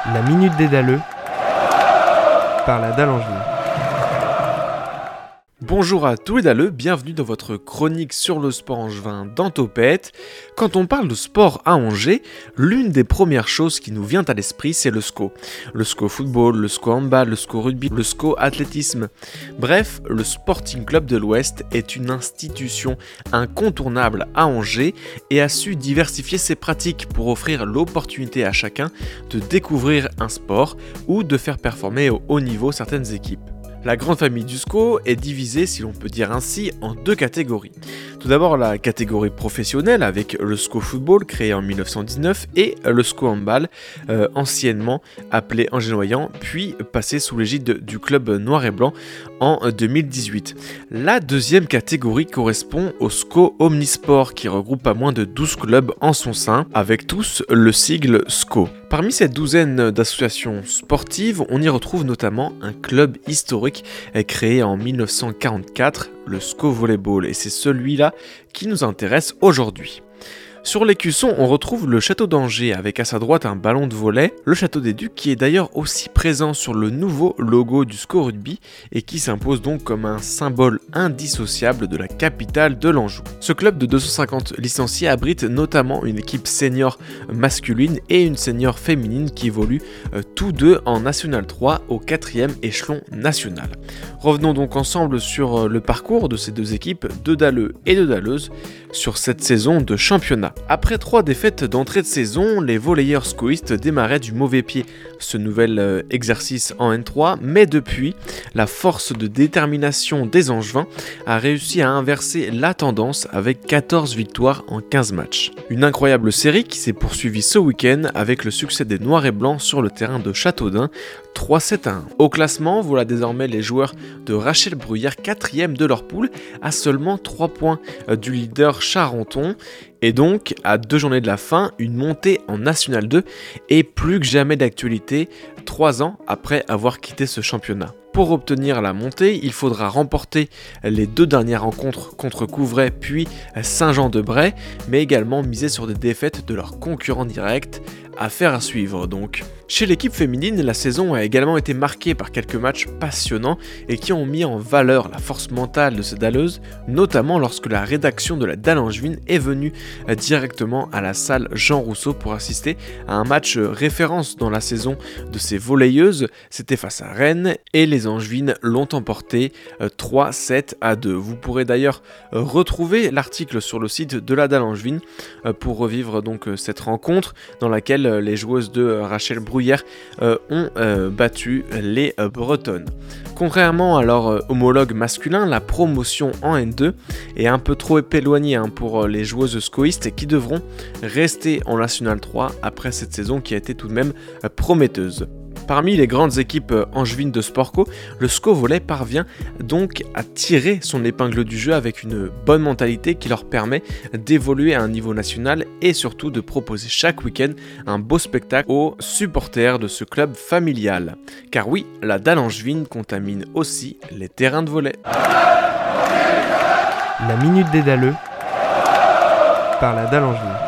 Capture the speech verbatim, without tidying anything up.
La Minute des Dalleux par la Dalle Angevine. Bonjour à tous les Dalleux, bienvenue dans votre chronique sur le sport angevin dans Topette. Quand on parle de sport à Angers, l'une des premières choses qui nous vient à l'esprit, c'est le S C O. Le S C O football, le S C O handball, le S C O rugby, le S C O athlétisme. Bref, le Sporting Club de l'Ouest est une institution incontournable à Angers et a su diversifier ses pratiques pour offrir l'opportunité à chacun de découvrir un sport ou de faire performer au haut niveau certaines équipes. La grande famille du S C O est divisée, si l'on peut dire ainsi, en deux catégories. Tout d'abord la catégorie professionnelle avec le S C O football créé en dix-neuf cent dix-neuf et le S C O handball, euh, anciennement appelé Angers-Noyant, puis passé sous l'égide du club noir et blanc en deux mille dix-huit. La deuxième catégorie correspond au S C O omnisport qui regroupe pas moins de douze clubs en son sein, avec tous le sigle S C O. Parmi cette douzaine d'associations sportives, on y retrouve notamment un club historique créé en dix-neuf cent quarante-quatre, le S C O Volleyball, et c'est celui-là qui nous intéresse aujourd'hui. Sur l'écusson, on retrouve le château d'Angers avec à sa droite un ballon de volley, le château des Ducs qui est d'ailleurs aussi présent sur le nouveau logo du S C O Rugby et qui s'impose donc comme un symbole indissociable de la capitale de l'Anjou. Ce club de deux cent cinquante licenciés abrite notamment une équipe senior masculine et une senior féminine qui évoluent euh, tous deux en National trois au quatrième échelon national. Revenons donc ensemble sur euh, le parcours de ces deux équipes, de Dalleux et de Dalleuses, sur cette saison de championnat. Après trois défaites d'entrée de saison, les volleyeurs scoïstes démarraient du mauvais pied ce nouvel euh, exercice en N trois, mais depuis, la force de détermination des Angevins a réussi à inverser la tendance avec quatorze victoires en quinze matchs. Une incroyable série qui s'est poursuivie ce week-end avec le succès des Noirs et Blancs sur le terrain de Châteaudun, trois sept à un. Au classement, voilà désormais les joueurs de Rachel Bruyère, quatrième de leur poule, à seulement trois points du leader Charenton. Et donc, à deux journées de la fin, une montée en National deux est plus que jamais d'actualité, trois ans après avoir quitté ce championnat. Pour obtenir la montée, il faudra remporter les deux dernières rencontres contre Couvray puis Saint-Jean-de-Bray, mais également miser sur des défaites de leurs concurrents directs. Affaire à suivre donc. Chez l'équipe féminine, la saison a également été marquée par quelques matchs passionnants et qui ont mis en valeur la force mentale de ces Dalleuses, notamment lorsque la rédaction de la Dalle Angevine est venue directement à la salle Jean Rousseau pour assister à un match référence dans la saison de ces volleyeuses. C'était face à Rennes et les Angevines l'ont emporté trois sept à deux. Vous pourrez d'ailleurs retrouver l'article sur le site de la Dalle Angevine pour revivre donc cette rencontre dans laquelle les joueuses de Rachel Bruyère euh, ont euh, battu les euh, Bretonnes. Contrairement à leur euh, homologue masculin, la promotion en N deux est un peu trop éloignée hein, pour euh, les joueuses scoïstes qui devront rester en National trois après cette saison qui a été tout de même euh, prometteuse. Parmi les grandes équipes angevines de Sportco, le S C O Volley parvient donc à tirer son épingle du jeu avec une bonne mentalité qui leur permet d'évoluer à un niveau national et surtout de proposer chaque week-end un beau spectacle aux supporters de ce club familial. Car oui, la Dalle Angevine contamine aussi les terrains de volley. La Minute des Dalleux par la Dalle Angevine.